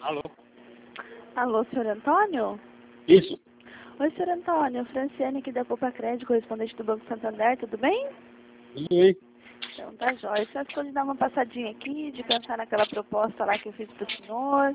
Alô? Alô, senhor Antônio? Isso. Oi, senhor Antônio. Franciane aqui da Poupa Crédito, correspondente do Banco Santander, tudo bem? Tudo bem? Então tá jóia. Só ficou de dar uma passadinha aqui, de pensar naquela proposta lá que eu fiz pro senhor.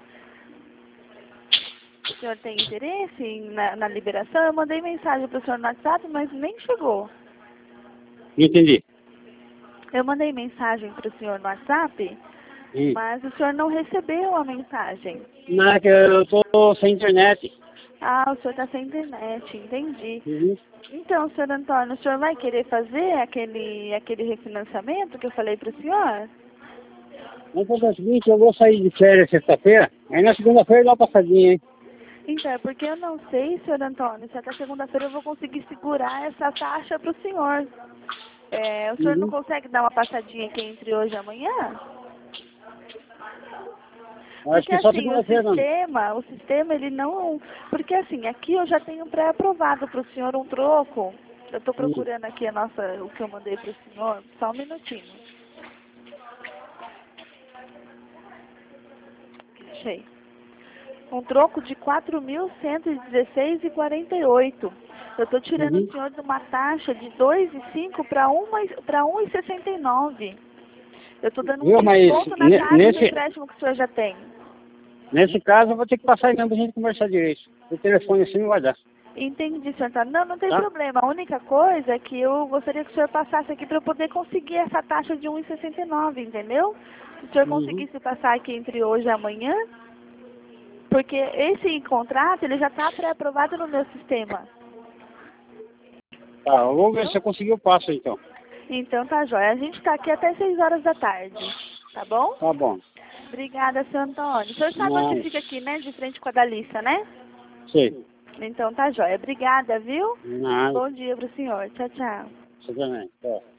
O senhor tem interesse na liberação? Eu mandei mensagem pro senhor no WhatsApp, mas nem chegou. Entendi. Eu mandei mensagem pro senhor no WhatsApp, Hum. mas o senhor não recebeu a mensagem. Não, é que eu tô sem internet. Ah, o senhor está sem internet, entendi. Uhum. Então, senhor Antônio, o senhor vai querer fazer aquele refinanciamento que eu falei para o senhor? Vamos fazer o seguinte, eu vou sair de férias sexta-feira, aí na segunda-feira dá uma passadinha, hein? Então, é porque eu não sei, senhor Antônio, se até segunda-feira eu vou conseguir segurar essa taxa para o senhor. O senhor não Uhum. consegue dar uma passadinha aqui entre hoje e amanhã? Eu acho Porque que só assim, segunda-feira não. o sistema ele não... Porque assim, aqui eu já tenho pré-aprovado para o senhor um troco. Eu estou Hum. procurando aqui o que eu mandei para o senhor, só um minutinho. Achei. Um troco de 4.116,48. Eu estou tirando Uhum. o senhor de uma taxa de 2,5 para 1,69. Eu estou dando um Viu, mas desconto na taxa do empréstimo que o senhor já tem. nesse caso eu vou ter que passar aí mesmo pra gente conversar direito. O telefone assim não vai dar, Entendi, senhor Antônio. Não, não tem tá? problema. A única coisa é que eu gostaria que o senhor passasse aqui para eu poder conseguir essa taxa de 1,69, entendeu? Se o senhor Uhum. conseguisse passar aqui entre hoje e amanhã, porque esse contrato ele já está pré-aprovado no meu sistema. Tá, eu vou ver se eu conseguir o passo então. Então tá jóia. A gente está aqui até 6 horas da tarde, tá bom? Tá bom. Obrigada, senhor Antônio. O senhor sabe onde Não, fica aqui, né? De frente com a Dalícia, né? sei. Então tá jóia. Obrigada, viu? Nada. Bom dia pro senhor. Tchau, tchau. Você também. Tá.